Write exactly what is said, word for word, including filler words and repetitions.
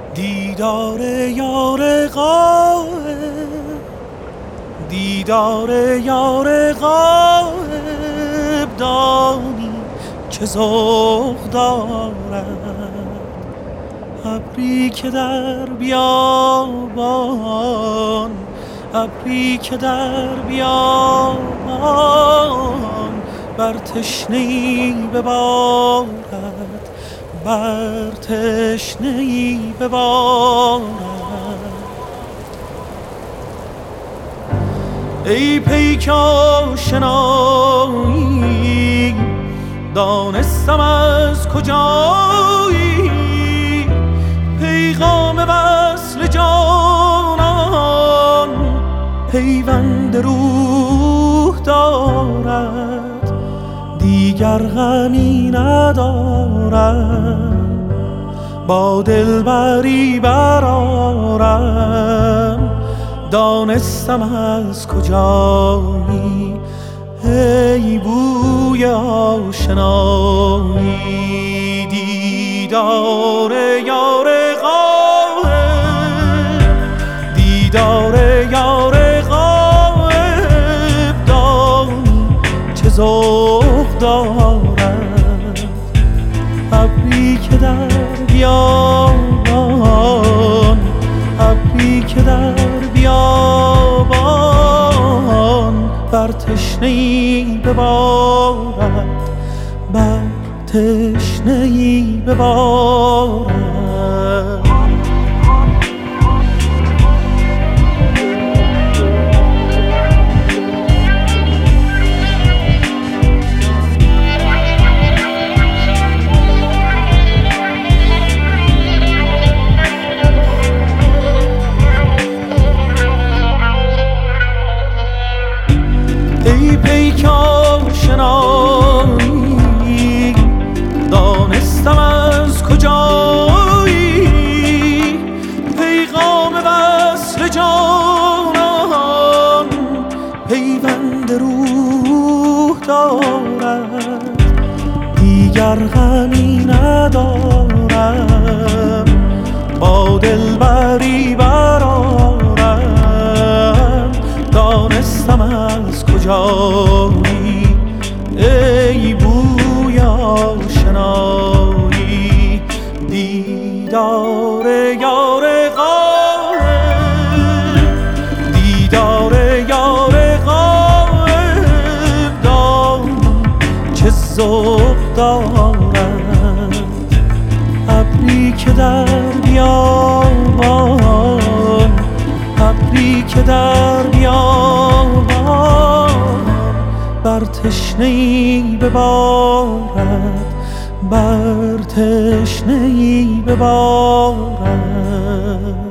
دیدار یار غایب، دیدار یار غایب، دانی چه ذوق دارد. ابری که در بیابان، ابری که در بیابان، بر تشنه‌ای ببارد، بر تشنه‌ای ببارد. ای پیک آشنایی، دانستم از کجایی، پیغام وصل جانان پیوند روح دارد. دیگر غمی ندارم، با دلبری برآرم، دانستم از کجایی. ای بوی آشنایی، دیدار یار غایب، دیدار یار غایب، دانی چه ذوق دارد. ابری که در بیابان، ابری که در بیابان، بر تشنه‌ای ببارد، بر تشنه‌ای ببارد. ای پیک آشنایی، دانستم از کجایی، پیغام وصل جانان پیوند روح دارد. دیگر غمی ندارم، با دلبری برآرم، دانستم از کجایی. ای بوی آشنایی، دیدار یار غایب، دیدار یار غایب، دانی چه ذوق دارد. ابری که در بیابان، ابری که در بیابان، بر تشنه‌ای ببارد، بر تشنه‌ای ببارد.